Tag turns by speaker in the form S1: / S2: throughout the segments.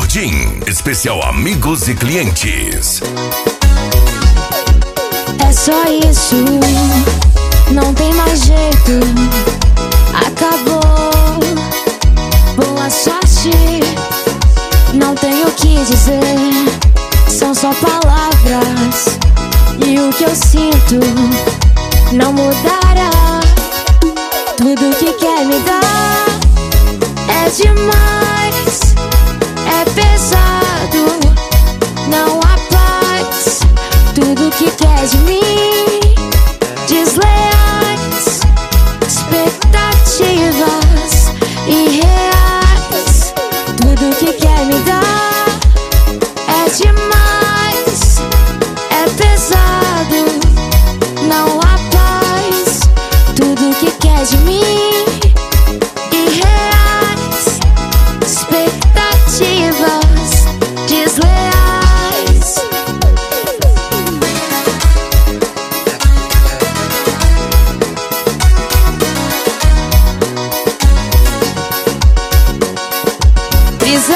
S1: Gordinho, especial amigos e clientes.
S2: É só isso, não tem mais jeito. Acabou, boa sorte. Não tenho o que dizer, são só palavras. E o que eu sinto não mudará. Tudo que quer me dar é demais, é pesado, não há paz. Tudo que quer de mim, desleais, expectativas irreais. Tudo que quer me dar é demais, é pesado, não há paz. Tudo que quer de mim, irreais, expectativas desleais. Brisa.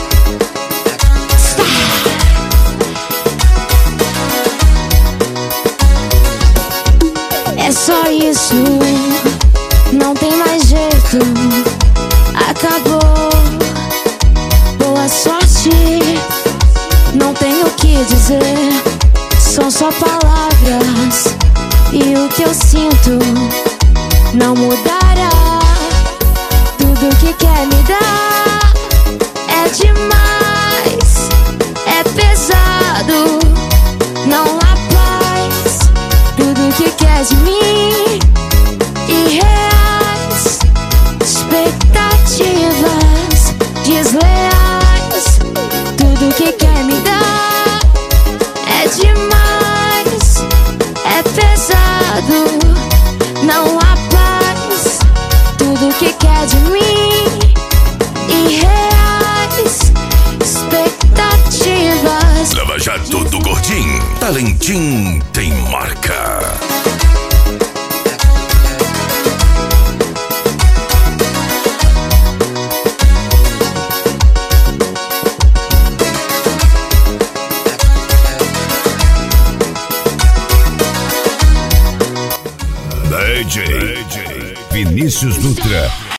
S2: É só isso, não tem mais jeito. Acabou, boa sorte. Não tenho o que dizer, são só palavras. E o que eu sinto não mudará. Tudo que quer me dar é demais, é pesado, não há paz. Tudo que quer de mim, irreais, expectativas desleais. Tudo que quer me dar é demais, é pesado, não há paz. Tudo que quer de mim, irreais, expectativas.
S1: Lava Jato do Gordinho, talentinho tem marca. DJ Vinícius Dutra.